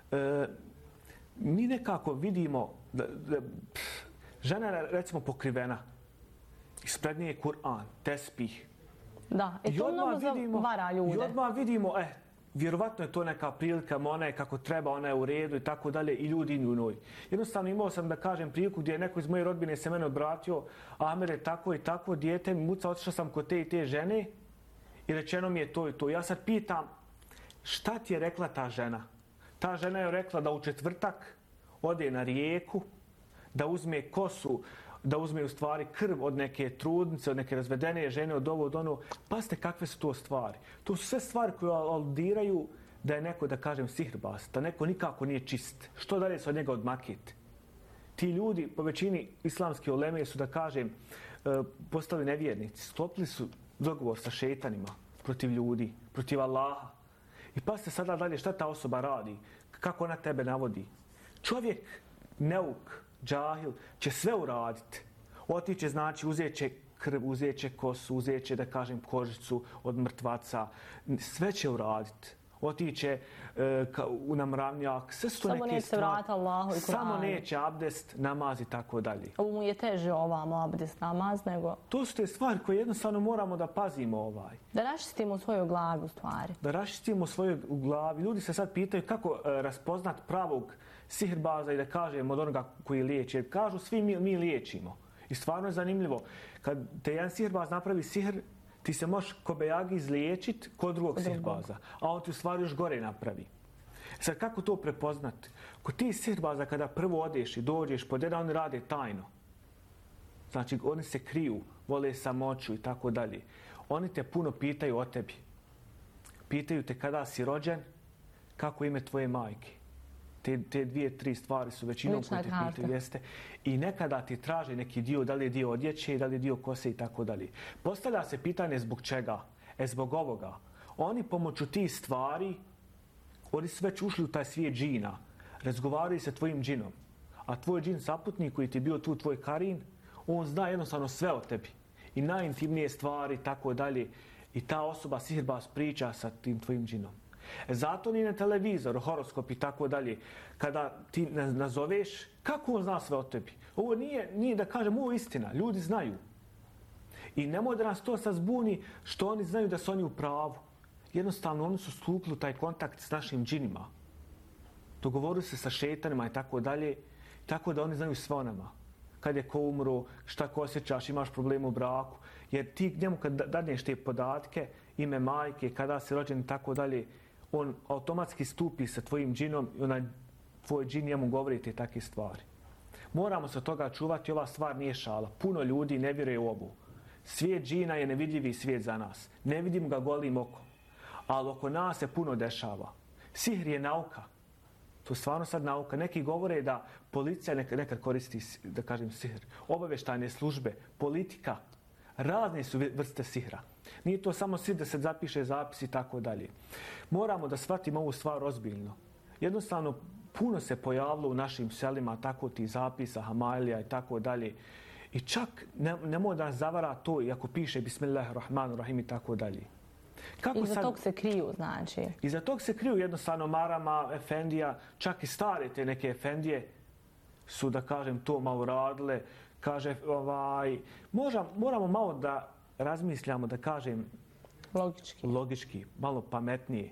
mi nekako vidimo da žena je, recimo, pokrivena. Ispred nje je Kur'an, tespih. Da, i to mnogo vara ljude. I odmah vidimo, vjerovatno je to neka prilika, ona je kako treba, ona je u redu i tako dalje i ljudi idu u njoj. Jednostavno imao sam, da kažem, priliku gdje je neko iz moje rodbine se mene obratio, Amer je tako i tako, dijete mi muca, otišao sam kod te i te žene i rečeno mi je to i to. Ja sad pitam, šta ti je rekla ta žena? Ta žena je rekla da u četvrtak ode na rijeku, da uzme kosu, da uzme u stvari krv od neke trudnice, od neke razvedene žene, od ovo, od ono. Pazite kakve su to stvari. To su sve stvari koje aludiraju da je neko, da kažem, sihirbaz, da neko nikako nije čist. Što dalje se od njega odmakiti? Ti ljudi, po većini islamske uleme su, da kažem, postali nevjernici. Sklopili su dogovor sa šeitanima protiv ljudi, protiv Allaha. I pazite sada dalje šta ta osoba radi, kako ona tebe navodi. Čovjek, neuk, džahil, će sve uraditi. Otiće, znači, uzet će krv, uzet će kosu, uzet će, da kažem, kožicu od mrtvaca. Sve će uraditi. Otiće na mravnjak, sve su to samo neke stvari. Samo neće vrata Allahu i Kur'anu. Samo neće abdest, namaz i tako dalje. Ovo mu je teže ovamo abdest, namaz, nego... To su te stvari koje jednostavno moramo da pazimo . Da raščistimo svoju glavu, stvari. Da raščistimo svoju glavu. Ljudi se sad pitaju kako raspoznat pravog sihirbaza i da kažem od onoga koji liječi. Jer kažu svi mi liječimo. I stvarno je zanimljivo. Kad te jedan sihirbaz napravi sihr, ti se možeš ko bejagi izliječiti kod drugog sihirbaza. A on ti u stvari još gore napravi. Sad kako to prepoznati? Kod ti sihirbaza kada prvo odeš i dođeš pod jedan, oni rade tajno. Znači oni se kriju, vole samoću i tako dalje. Oni te puno pitaju o tebi. Pitaju te kada si rođen, kako ime tvoje majke. Te dvije, tri stvari su većinom koje te pitaju, jeste. I nekada ti traže neki dio, da li je dio odjeće, da li je dio kose i tako dalje. Postavlja se pitanje zbog čega? Zbog ovoga. Oni pomoću tih stvari, oni su već ušli u taj svijet džina. Razgovaraju sa tvojim džinom. A tvoj džin saputnik koji ti je bio tu, tvoj karin, on zna jednostavno sve o tebi. I najintimnije stvari, tako dalje. I ta osoba, sihirbaz, priča sa tim tvojim džinom. Zato ni na televizor, horoskop i tako dalje. Kada ti nazoveš, kako on zna sve o tebi? Ovo nije da kažem, ovo je istina. Ljudi znaju. I nemoj da nas to sad zbuni što oni znaju da su oni u pravu. Jednostavno, oni su stupili u taj kontakt s našim džinima. Dogovorili se sa šetanima i tako dalje. Tako da oni znaju sve o nama. Kad je ko umro, šta ko osjećaš, imaš problem u braku. Jer ti njemu kad dadneš te podatke, ime majke, kada si rođen i tako dalje, on automatski stupi sa tvojim džinom i onaj tvoj džin njemu govori te takve stvari. Moramo se od toga čuvati, ova stvar nije šala. Puno ljudi ne vjeruje u ovu. Svijet džina je nevidljivi svijet za nas. Ne vidimo ga golim okom. Ali oko nas se puno dešava. Sihr je nauka. To je stvarno sad nauka. Neki govore da policija nekad koristi, da kažem, sihr. Obavještajne službe, politika, razne su vrste sihra. Nije to samo sihr da se zapiše zapis i tako dalje. Moramo da shvatimo ovu stvar ozbiljno. Jednostavno, puno se pojavilo u našim selima tako ti zapisa, hamailija i tako dalje. I čak nemoj da nas zavara to, iako piše Bismillahirrahmanirrahim i tako dalje. Iza tog se kriju, znači? Iza tog se kriju jednostavno marama, efendija, čak i stare te neke efendije su, da kažem, to malo radile. Kaže, moramo malo da razmišljamo, da kažem, logički, malo pametnije.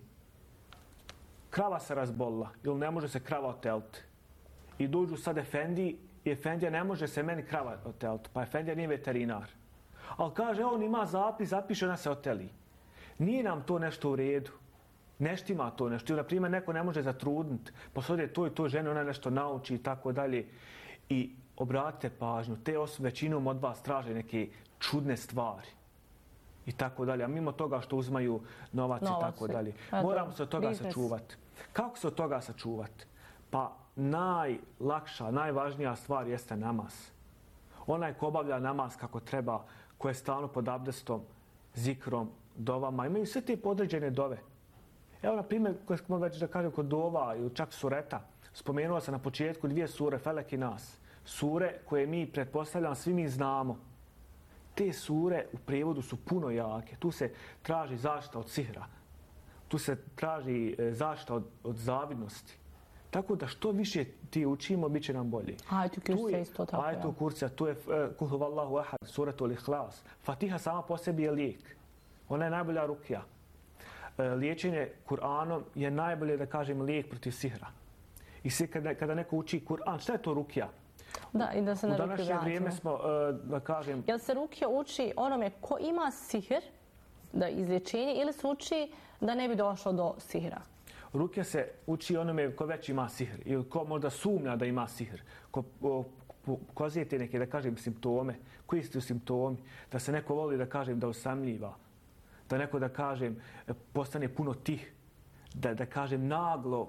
Krava se razbolila ili ne može se krava oteliti. I dođu sad efendiji i efendija ne može se meni krava oteliti, pa efendija nije veterinar. Ali kaže, on ima zapis, zapiše, ona se oteli. Nije nam to nešto u redu. Neštima to nešto. Na primjer, neko ne može zatrudniti, pa se odje to i to žene, ona nešto nauči i tako dalje. I obratite pažnju, te osobe većinom od vas traže neke čudne stvari. I tako dalje. A mimo toga što uzmaju novac i tako dalje. Moramo se od toga sačuvati. Kako se od toga sačuvati? Pa najlakša, najvažnija stvar jeste namaz. Onaj ko obavlja namaz kako treba, ko je stalno pod abdestom, zikrom, dovama, imaju sve te podređene dove. Evo, na primjer, koje smo već da kažem kod dova ili čak sureta, spomenuo sam na početku 2 sure, Felek i Nas. Sure koje mi, pretpostavljam, svi mi znamo. Te sure u prijevodu su puno jake. Tu se traži zaštita od sihra. Tu se traži zaštita od zavidnosti. Tako da što više ti učimo, bit će nam bolje. Ajetul Kursi isto tako. Ajetul Kursi, tu je Kul huvallahu ahad, suratul Ihlas. Fatiha sama po sebi je lijek. Ona je najbolja rukija. Liječenje Kur'anom je najbolje, da kažem, lijek protiv sihra. I kada neko uči Kur'an, šta je to rukija? Da, i da se na rukiju vratimo. U današnje vrijeme smo, da kažem... Jel se rukija uči onome ko ima sihr, da izlječenje, ili se uči da ne bi došlo do sihra? Rukija se uči onome ko već ima sihr ili ko možda sumnja da ima sihr. Ko pokazujete neke, da kažem, simptome. Koji su simptomi? Da se neko voli, da kažem, da osamljiva. Da neko, da kažem, postane puno tih. Da kažem, naglo,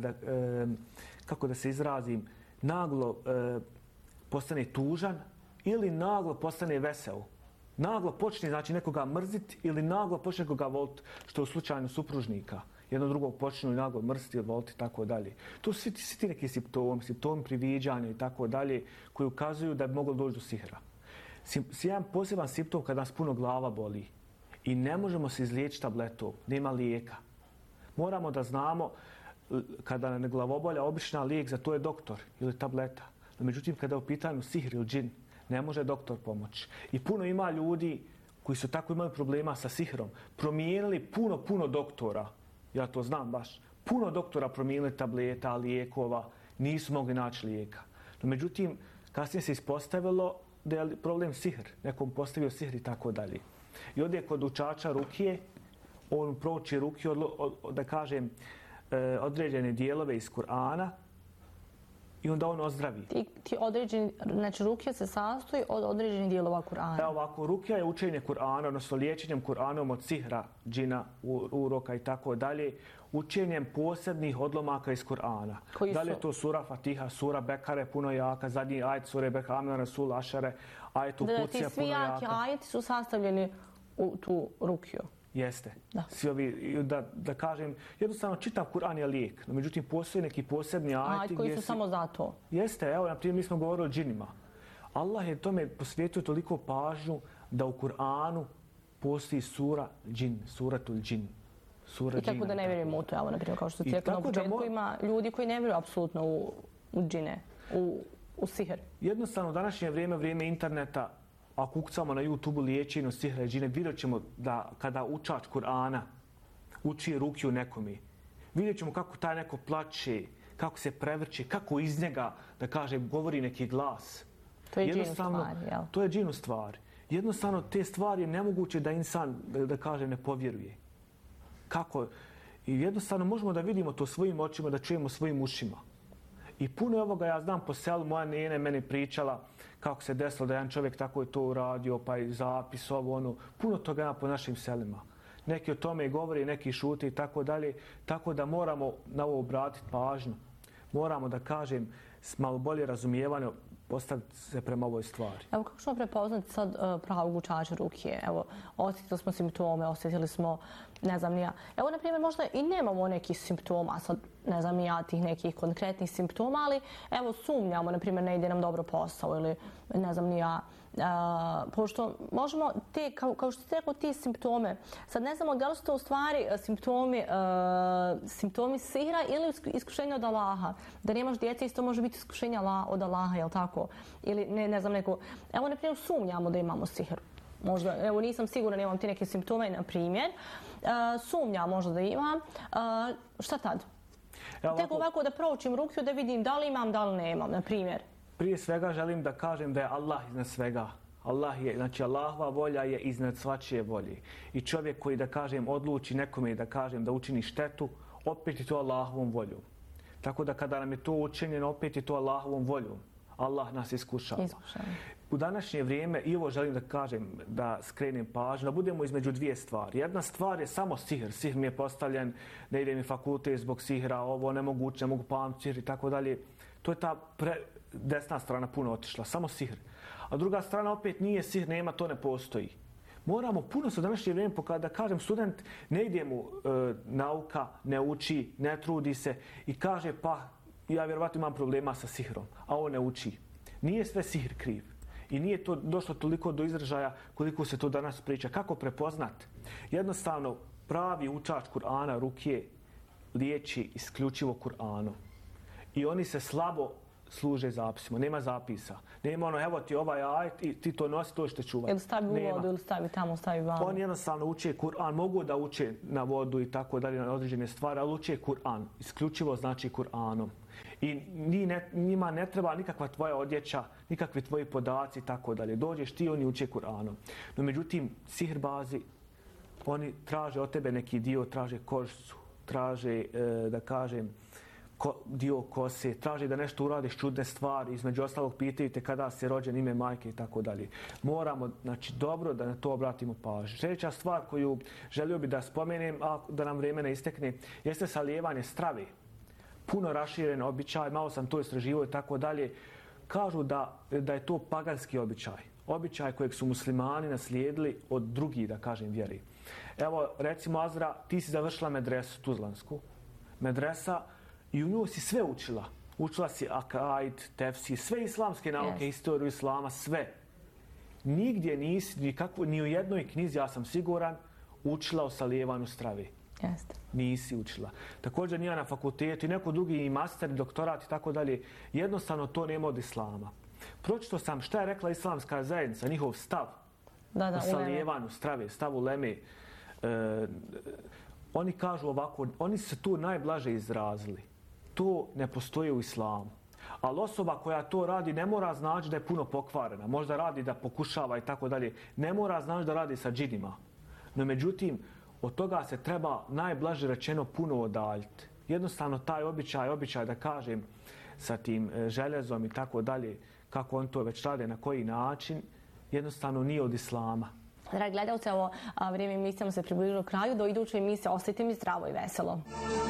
kako da se izrazim, naglo postane tužan ili naglo postane vesel. Naglo počne, znači, nekoga mrziti ili naglo počne nekoga voliti, što je u slučaju supružnika. Jedno drugog počnu naglo mrziti ili voliti i tako dalje. To su svi ti neki simptomi priviđanja i tako dalje, koji ukazuju da bi moglo doći do sihra. Jedan poseban simptom kada nas puno glava boli i ne možemo se izliječiti tabletom, nema lijeka. Moramo da znamo kada nam glavobolja, obična lijek za to je doktor ili tableta. No, međutim, kada je u pitanju sihr ili džin, ne može doktor pomoći. I puno ima ljudi koji su tako imali problema sa sihrom, promijenili puno doktora. Ja to znam baš. Puno doktora promijenili tableta, lijekova, nisu mogli naći lijeka. No, međutim, kasnije se ispostavilo da je problem sihr. Nekom postavio sihr i tako dalje. I ovdje kod učača rukije, on prouči rukiju, da kažem, određene dijelove iz Kur'ana i onda on ozdravi. Ti određeni, znači rukija se sastoji od određenih dijelova Kur'ana. Evo ovako, rukija je učenje Kur'ana, odnosno liječenjem Kur'anom od sihra, džina, uroka i tako dalje, učenjem posebnih odlomaka iz Kur'ana. Da li je to sura Fatiha, sura Bekare, puno jaka, zadnji ajet sure Bekame, Rasul, Ašare, ajet Kucija, puno jaka. Ti svi jaki ajeti su sastavljeni u tu rukiju. Jeste. Svi ovi, da kažem, jednostavno čitav Kur'an je lijek. No, međutim, postoji neki posebni ajeti koji su samo za to. Jeste, evo, na primjer, mi smo govorili o džinima. Allah je tome posvetio toliko pažnju da u Kur'anu postoji sura džin, suratul džin. I tako da ne vjerujemo u to, evo, na primjer, kao što ti rekao na početku, ima ljudi koji ne vjeruju apsolutno u džine, u sihr. Jednostavno, u današnje vrijeme interneta, ako ukucamo na YouTube liječenju sihra i džine, vidjet ćemo da kada učač Kur'ana uči rukiju nekome, vidjet ćemo kako taj neko plače, kako se prevrće, kako iz njega, da kažem, govori neki glas. To je džin u stvari, jel? To je džin u stvari. Jednostavno, te stvari je nemoguće da insan, da kažem, ne povjeruje. Kako? I jednostavno možemo da vidimo to svojim očima, da čujemo svojim ušima. I puno ovoga ja znam po selu, moja nene meni pričala kako se desilo da jedan čovjek tako je to uradio, pa i zapis, ovo, ono. Puno toga ima po našim selima. Neki o tome govori, neki šute i tako dalje. Tako da moramo na ovo obratiti pažnju. Moramo, da kažem, s malo bolje razumijevanje postaviti se prema ovoj stvari. Evo, kako ćemo prepoznati sad pravog učača rukije? Evo, osjetili smo simptome, osjetili smo, ne znam ni ja. Evo, na primjer, možda i nemamo nekih simptoma, sad ne znam ni ja tih nekih konkretnih simptoma, ali evo, sumnjamo, na primjer, ne ide nam dobro posao ili ne znam ni ja. Pošto možemo te, kao što ste rekao, ti simptome, sad ne znamo da li su to u stvari simptomi sihra ili iskušenja od Allaha. Da nemaš djece, isto može biti iskušenja od Allaha, jel tako? Ili ne znam neko... Evo, na primjer, sumnjamo da imamo sihr. Možda, evo, nisam sigurna, nemam ti neke simptome, na primjer. Sumnjam možda da imam. Šta tad? Tek ovako da proučim rukiju, da vidim da li imam, da li nemam, na primjer. Prije svega želim da kažem da je Allah iznad svega. Znači Allahova volja je iznad svačije volje. I čovjek koji, da kažem, odluči nekome, da kažem, da učini štetu, opet je to Allahovom voljom. Tako da kada nam je to učinjeno, opet je to Allahovom voljom. Allah nas iskušava. U današnje vrijeme, i ovo želim da kažem, da skrenem pažnju, da budemo između dvije stvari. Jedna stvar je samo sihr. Sihr mi je postavljen, ne ide mi fakultet zbog sihra, ovo nemoguće, ne mogu pamtiti sihr i tako dalje. To je ta desna strana puno otišla, samo sihr. A druga strana opet nije sihr, nema, to ne postoji. Moramo puno se u današnje vrijeme pokazati, da kažem, student ne ide mu nauka, ne uči, ne trudi se i kaže pa ja vjerovatno imam problema sa sihrom, a on ne uči. Nije sve sihr kriv. I nije to došlo toliko do izražaja koliko se to danas priča. Kako prepoznat? Jednostavno, pravi učač Kur'ana rukije liječi isključivo Kur'anom. I oni se slabo služe zapisima. Nema zapisa. Nema ono, evo ti ovaj ajet i ti to nosi, to što čuvati. Ili stavi u vodu, ili stavi tamo, stavi vamo. Oni jednostavno uče Kur'an. Mogu da uče na vodu i tako dalje, na određene stvari, ali uče Kur'an. Isključivo znači Kur'anom. I njima ne treba nikakva tvoja odjeća, nikakvi tvoji podaci i tako dalje. Dođeš ti, oni uče Kur'anom. No međutim, sihrbazi, oni traže od tebe neki dio, traže kožicu, traže, da kažem, dio kose, traži da nešto uradiš čudne stvari, između ostalog pitaju te kada si rođen, ime majke i tako dalje. Moramo, znači, dobro da na to obratimo pažnju. Sljedeća stvar koju želio bi da spomenem, a da nam vrijeme ne istekne, jeste salijevanje strave. Puno raširen običaj, malo sam to istraživao i tako dalje. Kažu da je to paganski običaj. Običaj kojeg su muslimani naslijedili od drugih, da kažem, vjeri. Evo, recimo, Azra, ti si završila medresu tuzlansku. Medresa, i u nju si sve učila. Učila si akaid, tefsir, sve islamske nauke, historiju islama, sve. Nigdje nisi, ni u jednoj knjizi, ja sam siguran, učila o salijevanju strave. Nisi učila. Također nije na fakultetu i neko drugi i master, doktorat i tako dalje. Jednostavno to nema od islama. Pročito sam šta je rekla islamska zajednica, njihov stav o salijevanju strave, stav uleme. Oni kažu ovako, oni su se tu najblaže izrazili. To ne postoji u islamu. Ali osoba koja to radi ne mora znači da je puno pokvarena. Možda radi da pokušava i tako dalje. Ne mora znači da radi sa džinima. No međutim, od toga se treba najblaže rečeno puno odaljiti. Jednostavno taj običaj da kažem sa tim željezom i tako dalje, kako on to već rade, na koji način, jednostavno nije od islama. Dragi gledalci, ovo vrijeme emisijama se približilo kraju. Do iduće emisije ostajte mi zdravo i veselo.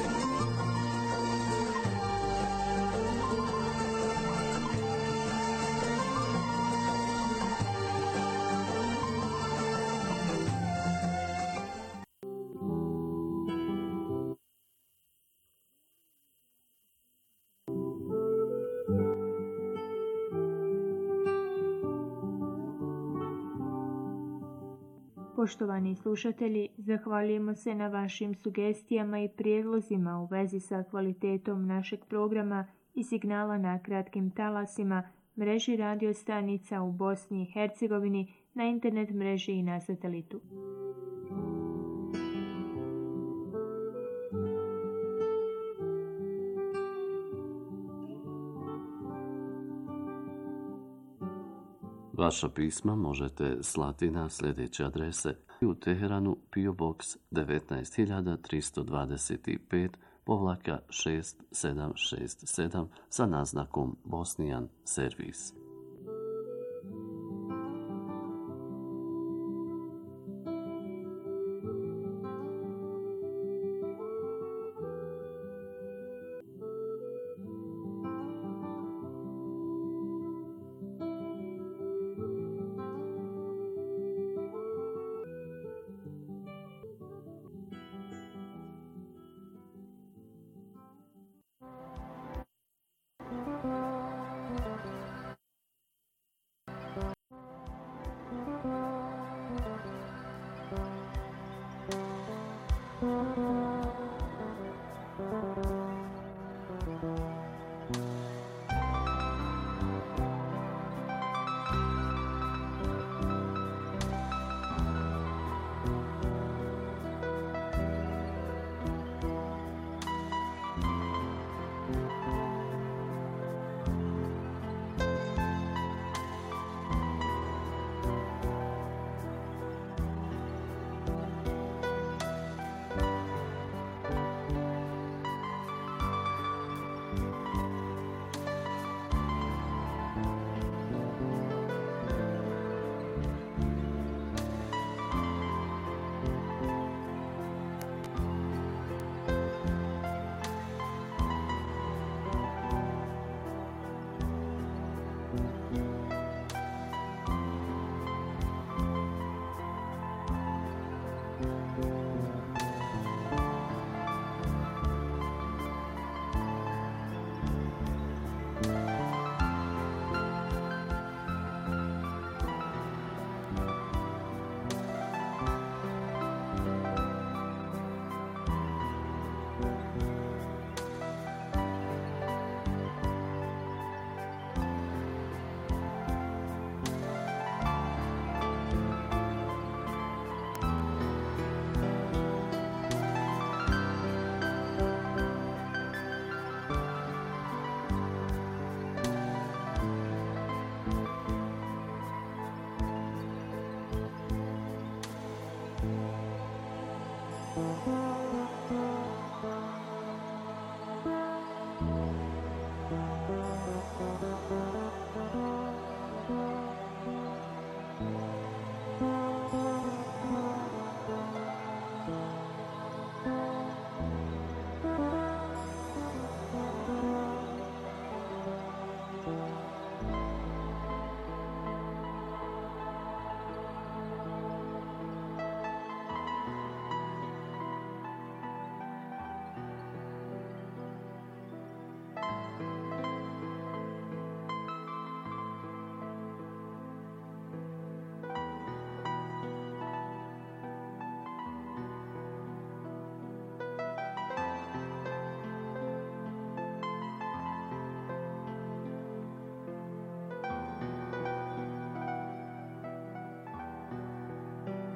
Poštovani slušatelji, zahvaljujemo se na vašim sugestijama i prijedlozima u vezi sa kvalitetom našeg programa i signala na kratkim talasima, mreži radio stanica u Bosni i Hercegovini, na internet mreži i na satelitu. Vaša pisma možete slati na sljedeće adrese: u Teheranu PO Box 19325-6767 sa naznakom Bosnian Servis. Thank you.